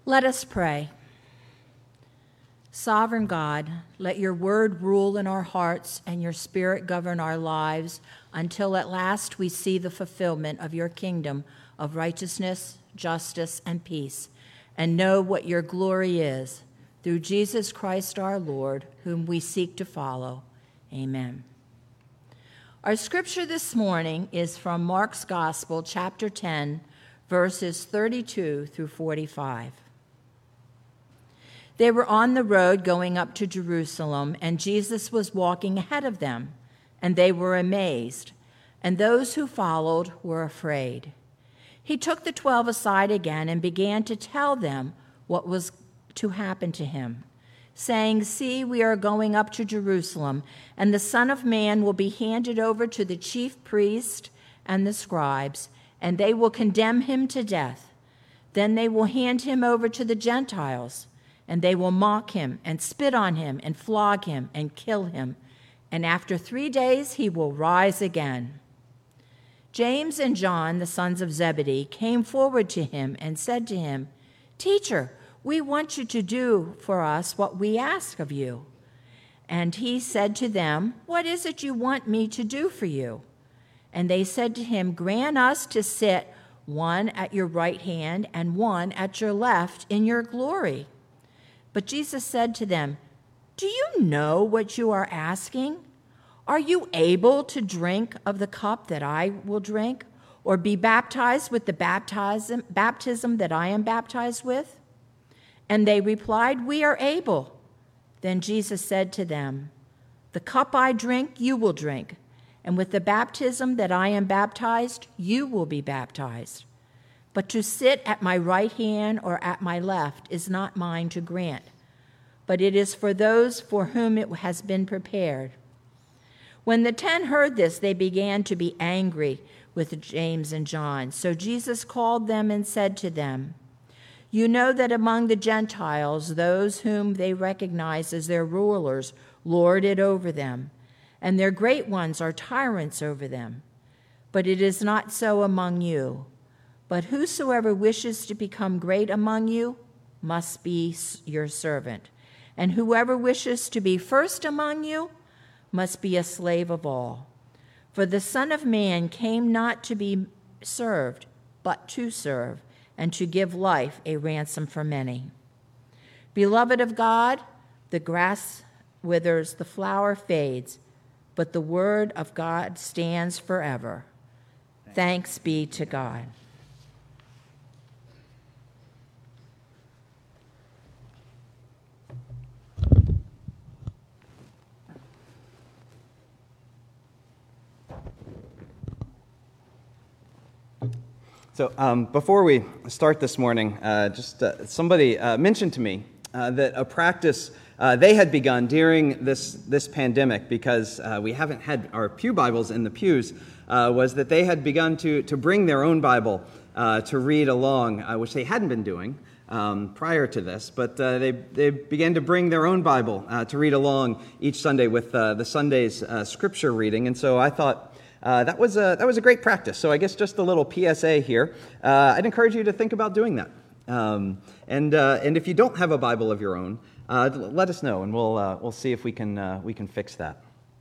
Let us pray. Sovereign God, let your word rule in our hearts and your spirit govern our lives until at last we see the fulfillment of your kingdom of righteousness, justice, and peace, and know what your glory is, through Jesus Christ our Lord, whom we seek to follow. Amen. Our scripture this morning is from Mark's Gospel, chapter 10, verses 32 through 45. They were on the road going up to Jerusalem, and Jesus was walking ahead of them, and they were amazed, and those who followed were afraid. He took the 12 aside again and began to tell them what was to happen to him, saying, "See, we are going up to Jerusalem, and the Son of Man will be handed over to the chief priests and the scribes, and they will condemn him to death. Then they will hand him over to the Gentiles, and they will mock him and spit on him and flog him and kill him. And after 3 days he will rise again." James and John, the sons of Zebedee, came forward to him and said to him, "Teacher, we want you to do for us what we ask of you." And he said to them, "What is it you want me to do for you?" And they said to him, "Grant us to sit, one at your right hand and one at your left, in your glory." But Jesus said to them, "Do you know what you are asking? Are you able to drink of the cup that I will drink, or be baptized with the baptism that I am baptized with?" And they replied, "We are able." Then Jesus said to them, "The cup I drink, you will drink, and with the baptism that I am baptized, you will be baptized. But to sit at my right hand or at my left is not mine to grant, but it is for those for whom it has been prepared." When the 10 heard this, they began to be angry with James and John. So Jesus called them and said to them, "You know that among the Gentiles, those whom they recognize as their rulers lord it over them, and their great ones are tyrants over them. But it is not so among you. But whosoever wishes to become great among you must be your servant, and whoever wishes to be first among you must be a slave of all. For the Son of Man came not to be served, but to serve, and to give life a ransom for many. Beloved of God, the grass withers, the flower fades, but the word of God stands forever. Thanks be to God. So before we start this morning, somebody mentioned to me that a practice they had begun during this pandemic, because we haven't had our pew Bibles in the pews, was that they had begun to bring their own Bible to read along, which they hadn't been doing prior to this, but they began to bring their own Bible to read along each Sunday with the Sunday's scripture reading. And so I thought, that was a great practice. So I guess just a little PSA here. I'd encourage you to think about doing that. And if you don't have a Bible of your own, let us know, and we'll see if we can fix that.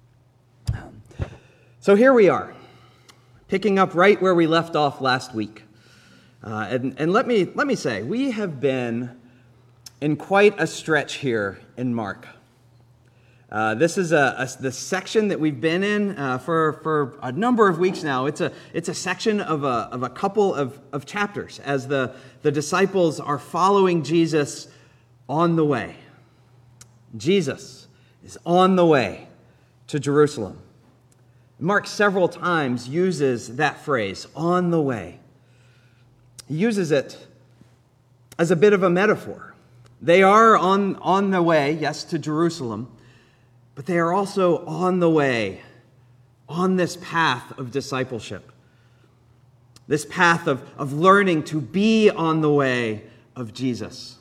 So here we are, picking up right where we left off last week. And let me say, we have been in quite a stretch here in Mark. This is the section that we've been in for a number of weeks now. It's a section of a couple of chapters as the disciples are following Jesus on the way. Jesus is on the way to Jerusalem. Mark several times uses that phrase, "on the way." He uses it as a bit of a metaphor. They are on the way, yes, to Jerusalem, but they are also on the way, on this path of discipleship, this path of learning to be on the way of Jesus.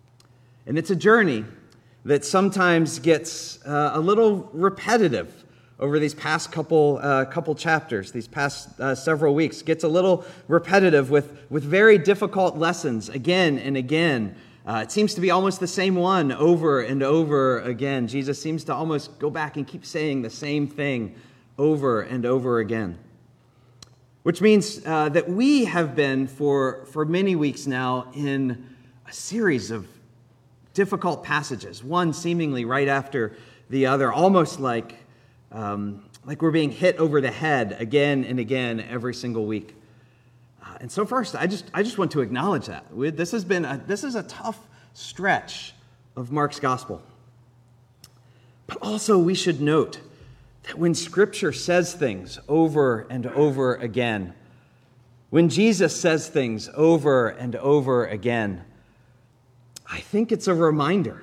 And it's a journey that sometimes gets a little repetitive over these past couple chapters, these past several weeks. Gets a little repetitive with very difficult lessons again and again. It seems to be almost the same one over and over again. Jesus seems to almost go back and keep saying the same thing over and over again. Which means that we have been for many weeks now in a series of difficult passages, one seemingly right after the other, almost like we're being hit over the head again and again every single week. And so first, I just want to acknowledge that this is a tough stretch of Mark's gospel. But also we should note that when Scripture says things over and over again, when Jesus says things over and over again, I think it's a reminder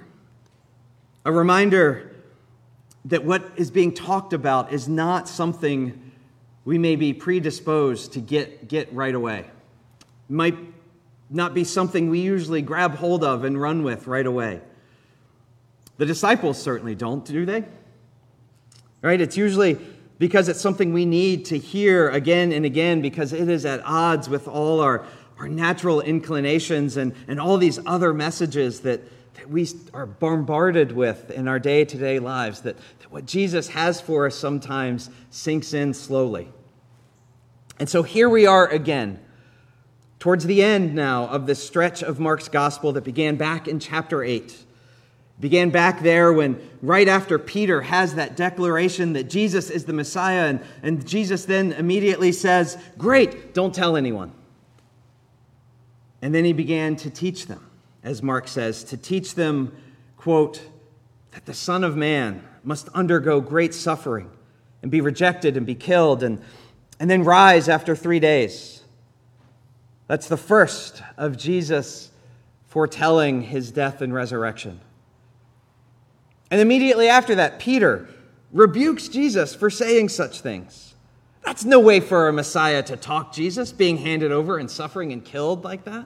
that what is being talked about is not something we may be predisposed to get right away. It might not be something we usually grab hold of and run with right away. The disciples certainly don't, do they? Right? It's usually because it's something we need to hear again and again because it is at odds with all our natural inclinations and all these other messages that we are bombarded with in our day-to-day lives, that what Jesus has for us sometimes sinks in slowly. And so here we are again, towards the end now of this stretch of Mark's gospel that began back in chapter 8. Began back there when, right after Peter has that declaration that Jesus is the Messiah, and Jesus then immediately says, "Great, don't tell anyone." And then he began to teach them, as Mark says, to teach them, quote, that the Son of Man must undergo great suffering and be rejected and be killed and then rise after 3 days. That's the first of Jesus foretelling his death and resurrection. And immediately after that, Peter rebukes Jesus for saying such things. That's no way for a Messiah to talk, Jesus, being handed over and suffering and killed like that.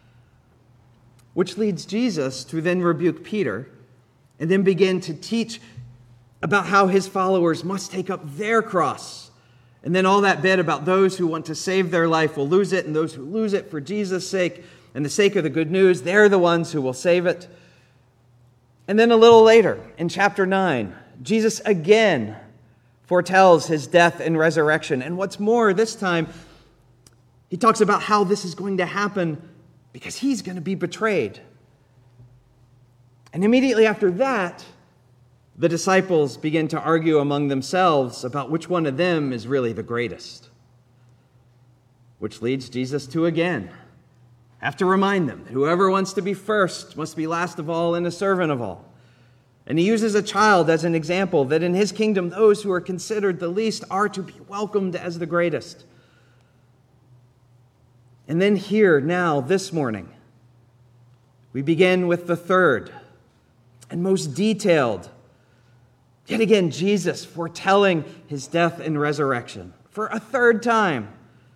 Which leads Jesus to then rebuke Peter and then begin to teach about how his followers must take up their cross. And then all that bit about those who want to save their life will lose it, and those who lose it for Jesus' sake and the sake of the good news, they're the ones who will save it. And then a little later, in chapter 9, Jesus again foretells his death and resurrection. And what's more, this time, he talks about how this is going to happen because he's going to be betrayed. And immediately after that, the disciples begin to argue among themselves about which one of them is really the greatest. Which leads Jesus to again have to remind them that whoever wants to be first must be last of all and a servant of all. And he uses a child as an example that in his kingdom, those who are considered the least are to be welcomed as the greatest. And then here, now, this morning, we begin with the third and most detailed. Yet again, Jesus foretelling his death and resurrection for a third time.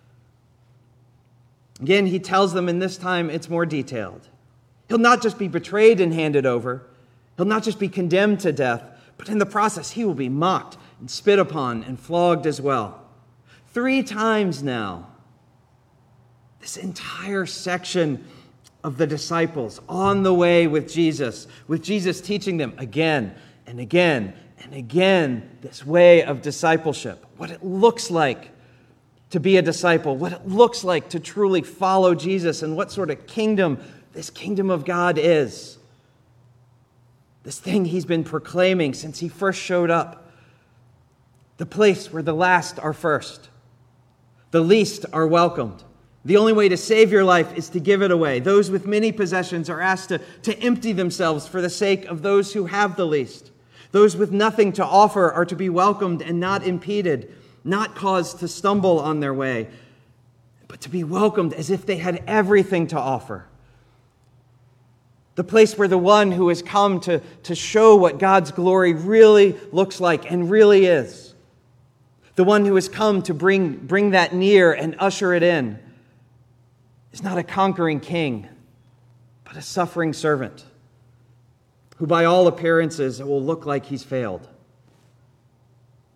Again, he tells them, and this time it's more detailed. He'll not just be betrayed and handed over. He'll not just be condemned to death, but in the process, he will be mocked and spit upon and flogged as well. 3 times now, this entire section of the disciples on the way with Jesus teaching them again and again and again this way of discipleship, what it looks like to be a disciple, what it looks like to truly follow Jesus, and what sort of kingdom this kingdom of God is. This thing he's been proclaiming since he first showed up. The place where the last are first. The least are welcomed. The only way to save your life is to give it away. Those with many possessions are asked to empty themselves for the sake of those who have the least. Those with nothing to offer are to be welcomed and not impeded, not caused to stumble on their way, but to be welcomed as if they had everything to offer. The place where the one who has come to show what God's glory really looks like and really is. The one who has come to bring that near and usher it in is not a conquering king, but a suffering servant who by all appearances it will look like he's failed.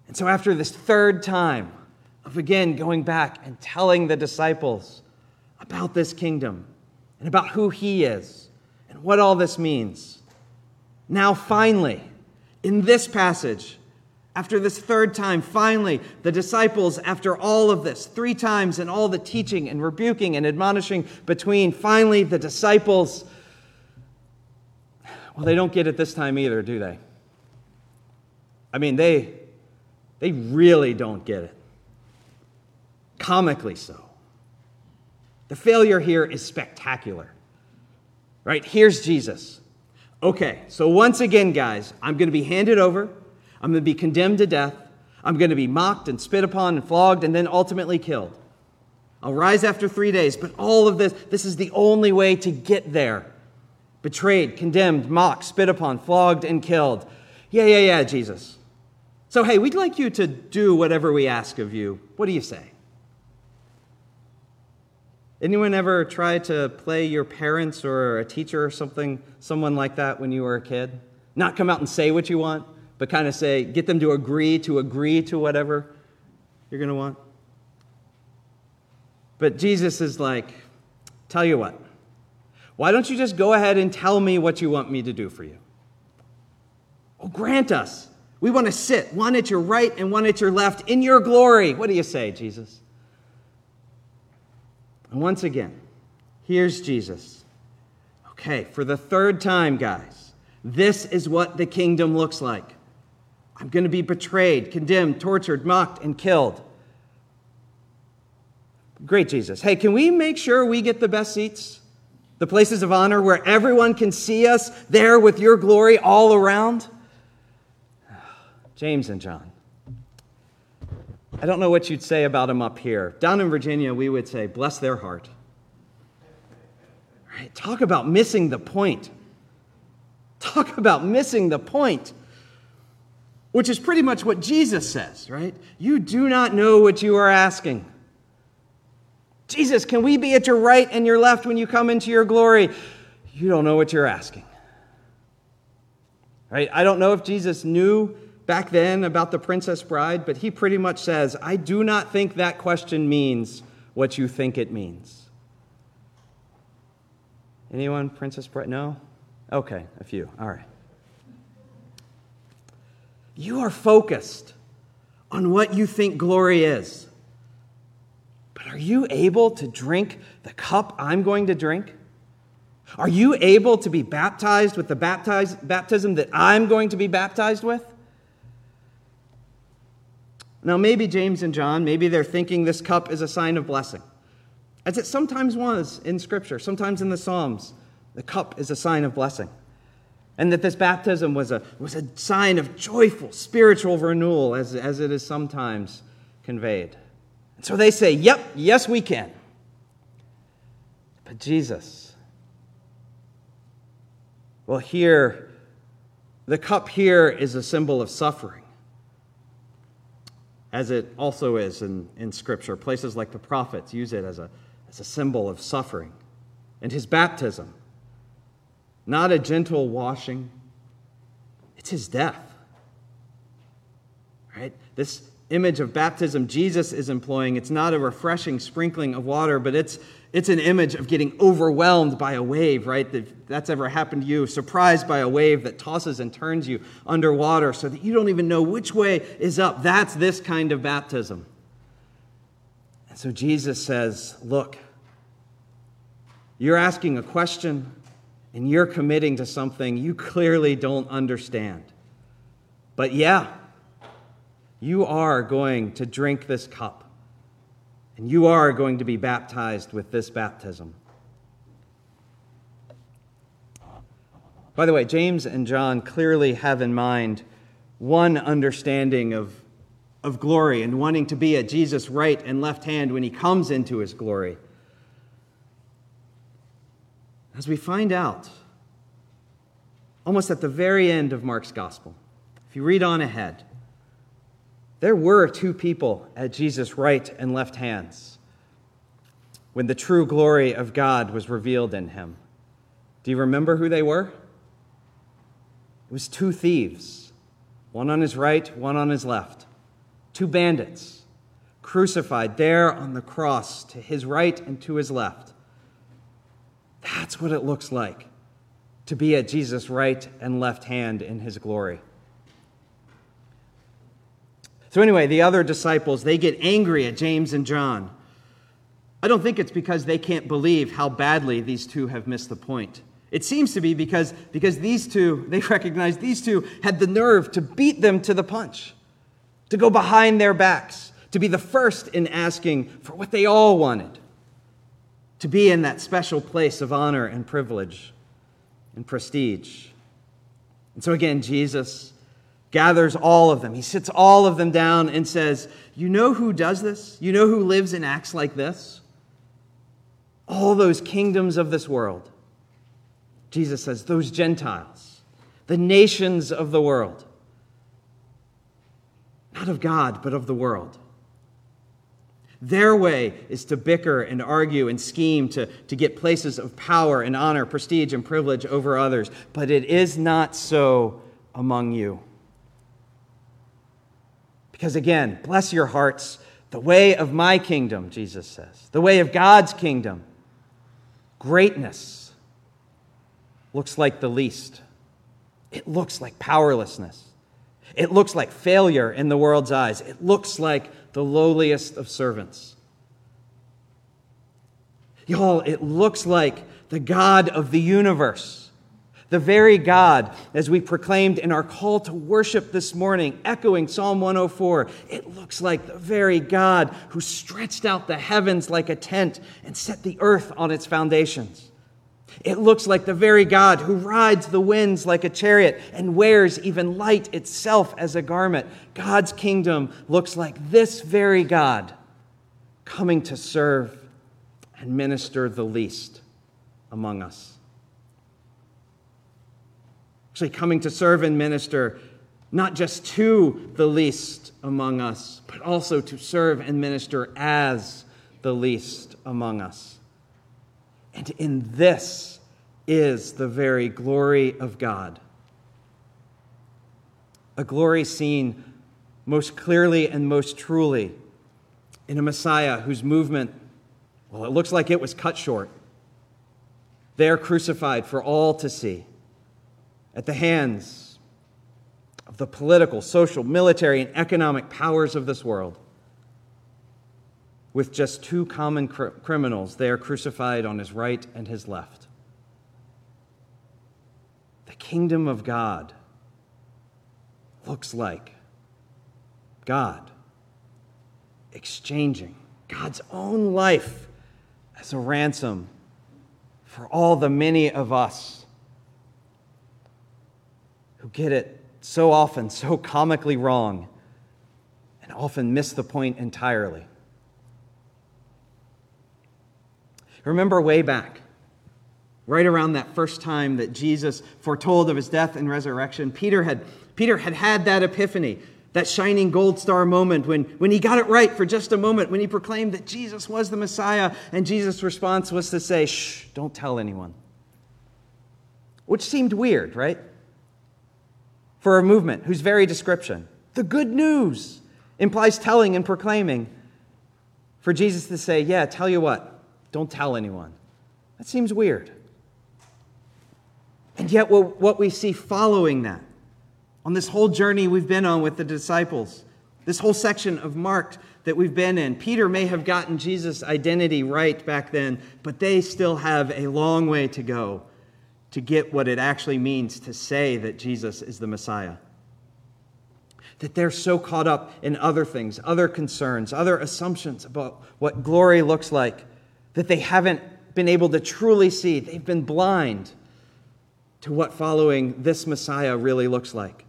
And so after this third time of again going back and telling the disciples about this kingdom and about who he is and what all this means, now finally, in this passage, after this third time, finally, the disciples, after all of this, 3 times and all the teaching and rebuking and admonishing between, finally the disciples, well, they don't get it this time either, do they? I mean, they really don't get it. Comically so. The failure here is spectacular. Right? Here's Jesus. Okay, so once again, guys, I'm going to be handed over. I'm going to be condemned to death. I'm going to be mocked and spit upon and flogged and then ultimately killed. I'll rise after 3 days, but all of this is the only way to get there. Betrayed, condemned, mocked, spit upon, flogged, and killed. Yeah, Jesus. So, hey, we'd like you to do whatever we ask of you. What do you say? Anyone ever try to play your parents or a teacher or someone like that when you were a kid? Not come out and say what you want, but kind of say, get them to agree to whatever you're going to want. But Jesus is like, tell you what, why don't you just go ahead and tell me what you want me to do for you? Oh, grant us. We want to sit, one at your right and one at your left, in your glory. What do you say, Jesus? And once again, here's Jesus. Okay, for the third time, guys, this is what the kingdom looks like. I'm going to be betrayed, condemned, tortured, mocked, and killed. Great, Jesus. Hey, can we make sure we get the best seats? The places of honor where everyone can see us there with your glory all around? James and John. I don't know what you'd say about them up here. Down in Virginia, we would say, bless their heart. Right? Talk about missing the point. Talk about missing the point. Which is pretty much what Jesus says, right? You do not know what you are asking. Jesus, can we be at your right and your left when you come into your glory? You don't know what you're asking. Right? I don't know if Jesus knew back then about the Princess Bride, but he pretty much says, I do not think that question means what you think it means. Anyone, Princess Bride? No? Okay, a few. All right. You are focused on what you think glory is. But are you able to drink the cup I'm going to drink? Are you able to be baptized with the baptism that I'm going to be baptized with? Now, maybe James and John, maybe they're thinking this cup is a sign of blessing. As it sometimes was in Scripture, sometimes in the Psalms, the cup is a sign of blessing. And that this baptism was a sign of joyful spiritual renewal, as it is sometimes conveyed. And so they say, yep, yes, we can. But Jesus, well, here, the cup here is a symbol of suffering, as it also is in Scripture. Places like the prophets use it as a symbol of suffering. And his baptism, not a gentle washing, it's his death. Right? This image of baptism Jesus is employing, it's not a refreshing sprinkling of water, but it's an image of getting overwhelmed by a wave, right? If that's ever happened to you, surprised by a wave that tosses and turns you underwater so that you don't even know which way is up. That's this kind of baptism. And so Jesus says, look, you're asking a question and you're committing to something you clearly don't understand. But yeah, you are going to drink this cup. And you are going to be baptized with this baptism. By the way, James and John clearly have in mind one understanding of glory and wanting to be at Jesus' right and left hand when he comes into his glory. As we find out, almost at the very end of Mark's gospel, if you read on ahead, there were 2 people at Jesus' right and left hands when the true glory of God was revealed in him. Do you remember who they were? It was 2 thieves, one on his right, one on his left. two bandits crucified there on the cross to his right and to his left. That's what it looks like to be at Jesus' right and left hand in his glory. So anyway, the other disciples, they get angry at James and John. I don't think it's because they can't believe how badly these two have missed the point. It seems to be because these two, they recognize these two had the nerve to beat them to the punch, to go behind their backs, to be the first in asking for what they all wanted, to be in that special place of honor and privilege and prestige. And so again, Jesus gathers all of them. He sits all of them down and says, you know who does this? You know who lives and acts like this? All those kingdoms of this world. Jesus says, those Gentiles, the nations of the world, not of God, but of the world. Their way is to bicker and argue and scheme to get places of power and honor, prestige and privilege over others. But it is not so among you. Because again, bless your hearts, the way of my kingdom, Jesus says, the way of God's kingdom, greatness looks like the least. It looks like powerlessness. It looks like failure in the world's eyes. It looks like the lowliest of servants. Y'all, it looks like the God of the universe, the very God, as we proclaimed in our call to worship this morning, echoing Psalm 104, it looks like the very God who stretched out the heavens like a tent and set the earth on its foundations. It looks like the very God who rides the winds like a chariot and wears even light itself as a garment. God's kingdom looks like this very God coming to serve and minister the least among us. Actually coming to serve and minister not just to the least among us, but also to serve and minister as the least among us. And in this is the very glory of God. A glory seen most clearly and most truly in a Messiah whose movement, well, it looks like it was cut short. There crucified for all to see at the hands of the political, social, military, and economic powers of this world. With just two common criminals there crucified on his right and his left. The kingdom of God looks like God exchanging God's own life as a ransom for all the many of us who get it so often, so comically wrong, and often miss the point entirely. Remember way back, right around that first time that Jesus foretold of his death and resurrection, Peter had that epiphany, that shining gold star moment when he got it right for just a moment, when he proclaimed that Jesus was the Messiah, and Jesus' response was to say, shh, don't tell anyone. Which seemed weird, right? For a movement whose very description, the good news, implies telling and proclaiming. For Jesus to say, yeah, tell you what, don't tell anyone. That seems weird. And yet what we see following that, on this whole journey we've been on with the disciples, this whole section of Mark that we've been in, Peter may have gotten Jesus' identity right back then, but they still have a long way to go to get what it actually means to say that Jesus is the Messiah. That they're so caught up in other things, other concerns, other assumptions about what glory looks like, that they haven't been able to truly see. They've been blind to what following this Messiah really looks like.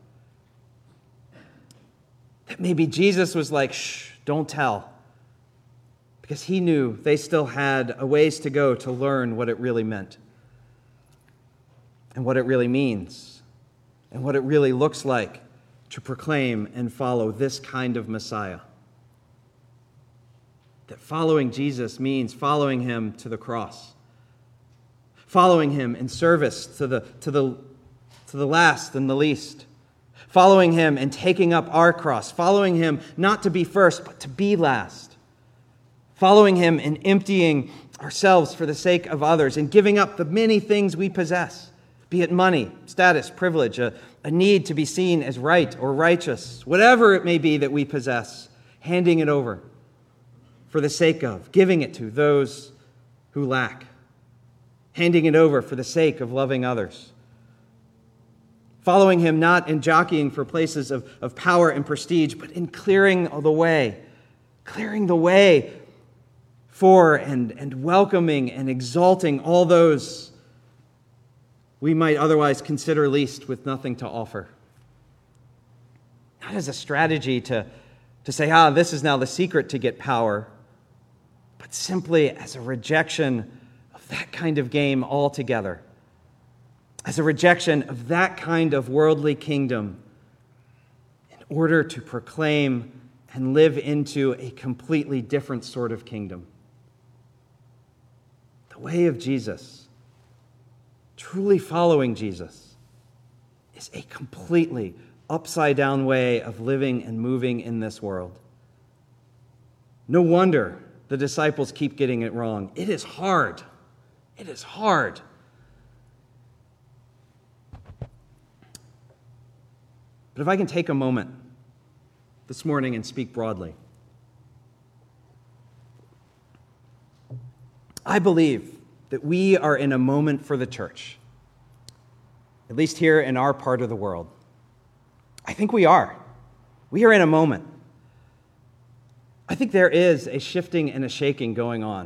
That maybe Jesus was like, shh, don't tell. Because he knew they still had a ways to go to learn what it really meant. And what it really means. And what it really looks like to proclaim and follow this kind of Messiah. That following Jesus means following him to the cross. Following him in service to the last and the least. Following him and taking up our cross. Following him not to be first, but to be last. Following him and emptying ourselves for the sake of others and giving up the many things we possess, be it money, status, privilege, a need to be seen as right or righteous, whatever it may be that we possess, handing it over for the sake of, giving it to those who lack, handing it over for the sake of loving others. Following him not in jockeying for places of power and prestige, but in clearing the way for and welcoming and exalting all those we might otherwise consider least with nothing to offer. Not as a strategy to say, this is now the secret to get power, but simply as a rejection of that kind of game altogether. As a rejection of that kind of worldly kingdom in order to proclaim and live into a completely different sort of kingdom. The way of Jesus, truly following Jesus, is a completely upside-down way of living and moving in this world. No wonder the disciples keep getting it wrong. It is hard. It is hard. But if I can take a moment this morning and speak broadly, I believe that we are in a moment for the church, at least here in our part of the world. I think we are. We are in a moment. I think there is a shifting and a shaking going on.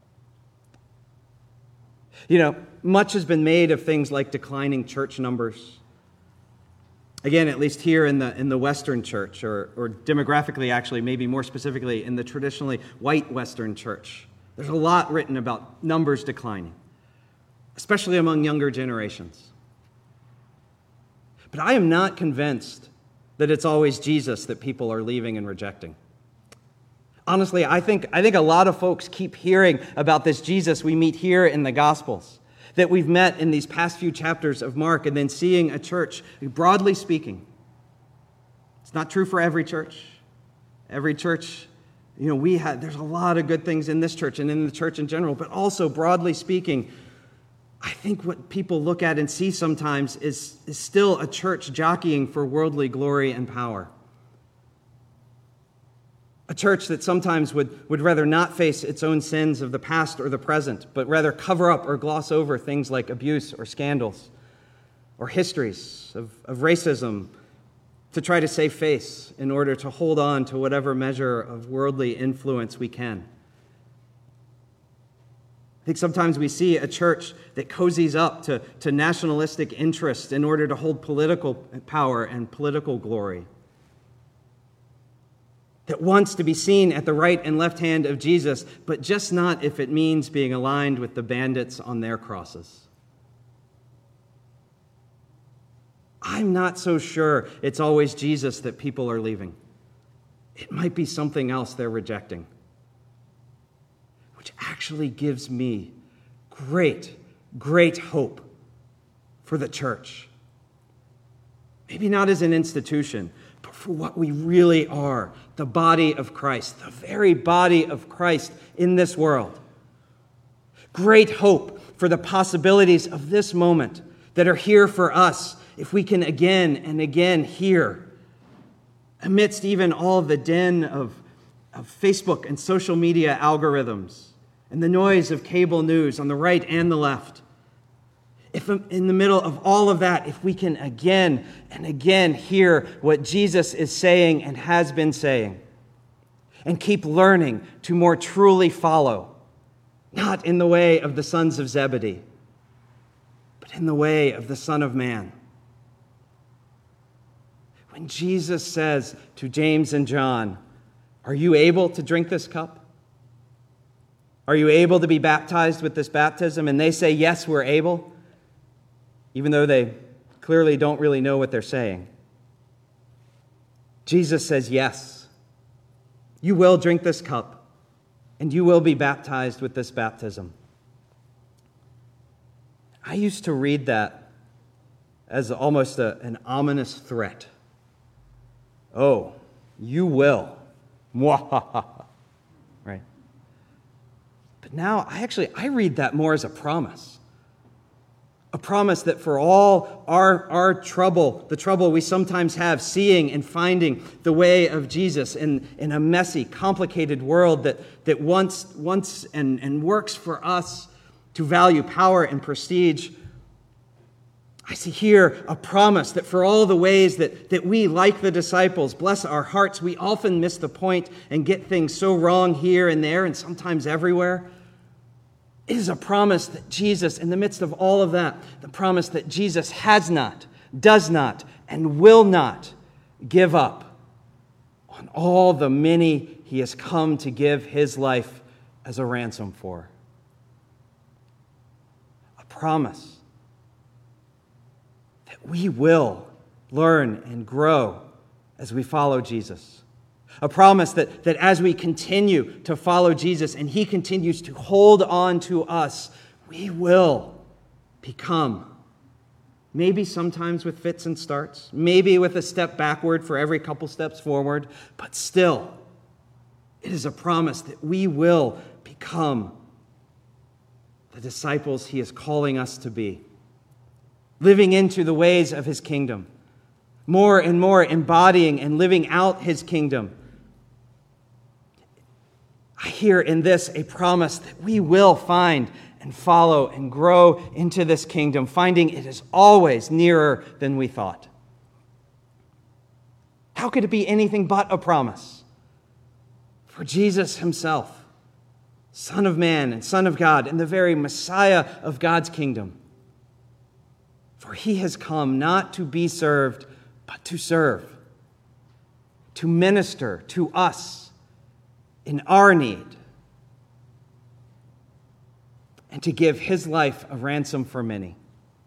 Much has been made of things like declining church numbers. Again, at least here in the Western church, or demographically, actually, maybe more specifically, in the traditionally white Western church. There's a lot written about numbers declining, especially among younger generations. But I am not convinced that it's always Jesus that people are leaving and rejecting. Honestly, I think a lot of folks keep hearing about this Jesus we meet here in the Gospels, that we've met in these past few chapters of Mark, and then seeing a church, broadly speaking. It's not true for every church. Every church, there's a lot of good things in this church and in the church in general, but also broadly speaking, I think what people look at and see sometimes is still a church jockeying for worldly glory and power. A church that sometimes would rather not face its own sins of the past or the present, but rather cover up or gloss over things like abuse or scandals or histories of racism to try to save face in order to hold on to whatever measure of worldly influence we can. I think sometimes we see a church that cozies up to nationalistic interests in order to hold political power and political glory, that wants to be seen at the right and left hand of Jesus, but just not if it means being aligned with the bandits on their crosses. I'm not so sure it's always Jesus that people are leaving. It might be something else they're rejecting, which actually gives me great, great hope for the church. Maybe not as an institution, but for what we really are, the body of Christ, the very body of Christ in this world. Great hope for the possibilities of this moment that are here for us if we can again and again hear, amidst even all the din of Facebook and social media algorithms and the noise of cable news on the right and the left, if in the middle of all of that, if we can again and again hear what Jesus is saying and has been saying, and keep learning to more truly follow, not in the way of the sons of Zebedee, but in the way of the Son of Man. When Jesus says to James and John, "Are you able to drink this cup? Are you able to be baptized with this baptism?" And they say, "Yes, we're able," even though they clearly don't really know what they're saying. Jesus says, "Yes, you will drink this cup, and you will be baptized with this baptism." I used to read that as almost an ominous threat. Oh, you will. Mwahaha. Right? But now, I read that more as a promise. A promise that for all our trouble, the trouble we sometimes have seeing and finding the way of Jesus in a messy, complicated world that wants and works for us to value power and prestige, I see here a promise that for all the ways that we, like the disciples, bless our hearts, we often miss the point and get things so wrong here and there and sometimes everywhere. It is a promise that Jesus, in the midst of all of that, the promise that Jesus has not, does not, and will not give up on all the many he has come to give his life as a ransom for. A promise that we will learn and grow as we follow Jesus. A promise that as we continue to follow Jesus and he continues to hold on to us, we will become, maybe sometimes with fits and starts, maybe with a step backward for every couple steps forward, but still, it is a promise that we will become the disciples he is calling us to be, living into the ways of his kingdom, more and more embodying and living out his kingdom. I hear in this a promise that we will find and follow and grow into this kingdom, finding it is always nearer than we thought. How could it be anything but a promise? For Jesus himself, Son of Man and Son of God, and the very Messiah of God's kingdom. For he has come not to be served, but to serve, to minister to us in our need, and to give his life a ransom for many.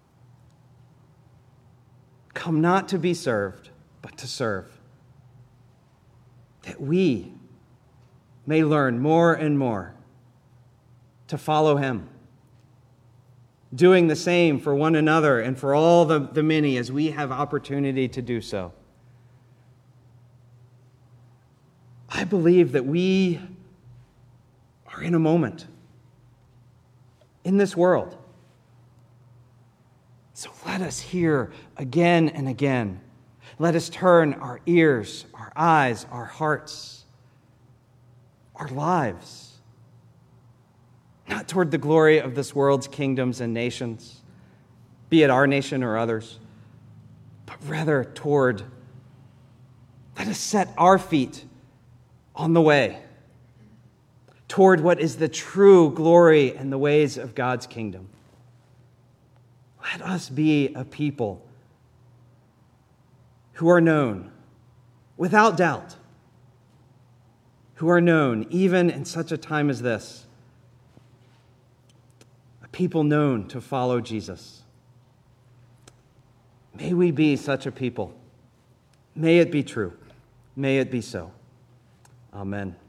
Come not to be served, but to serve, that we may learn more and more to follow him, doing the same for one another and for all the many as we have opportunity to do so. I believe that we are in a moment in this world. So let us hear again and again. Let us turn our ears, our eyes, our hearts, our lives, not toward the glory of this world's kingdoms and nations, be it our nation or others, but rather toward, let us set our feet on the way toward what is the true glory and the ways of God's kingdom. Let us be a people who are known, without doubt, who are known even in such a time as this, a people known to follow Jesus. May we be such a people. May it be true. May it be so. Amen.